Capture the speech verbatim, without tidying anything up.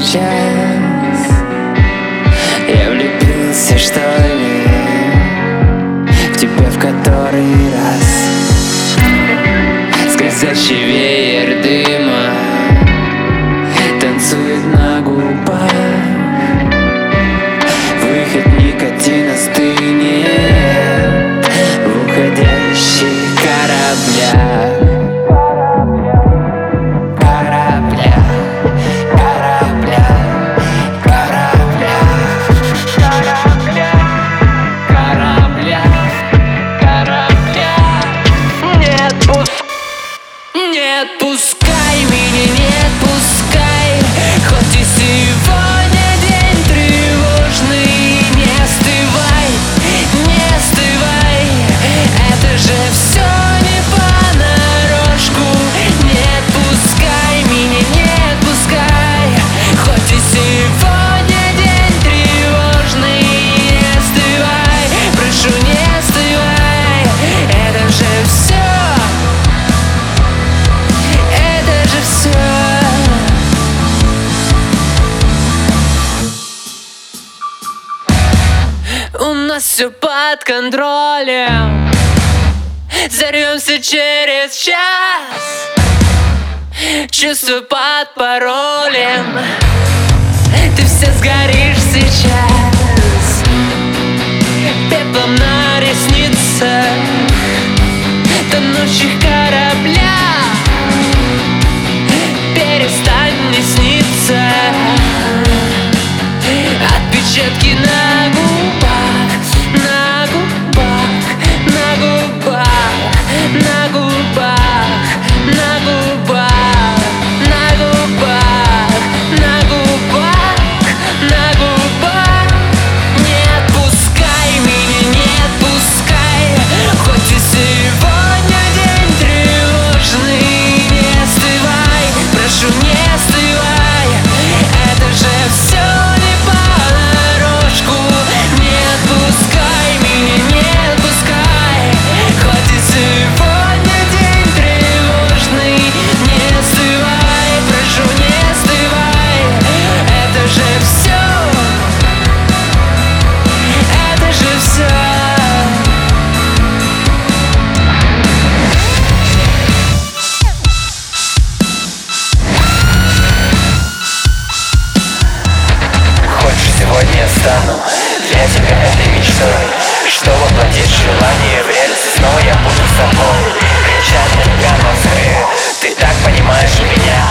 сейчас. Я влюбился, что ли, в тебя в который раз. Скользящий веер дыма танцует на губах. Выход никотина стынет в уходящих кораблях. Не отпускай меня, не отпускай, хоть и сегодня день тревожный. Не остывай, не остывай, это же все не понарошку. Не отпускай меня, не отпускай, хоть и сегодня день тревожный. Не остывай, прошу, не остывай, это же все. У нас все под контролем, взорвемся через час. Чувства под паролем, ты вся сгоришь сейчас. Пеплом на ресницах, тонущих кораблях. Перестань мне сниться. Отпечатки на губах, на губах, на губах, на губах, на губах, на губах, на губах, на губах. Не отпускай меня, не отпускай, хоть и сегодня день тревожный. Не остывай, прошу, не остывай, это же все. Сегодня стану для тебя этой мечтой, что воплотить желание в реальности. Снова я буду с тобой кричать на тебя на взрыв. Ты так понимаешь меня.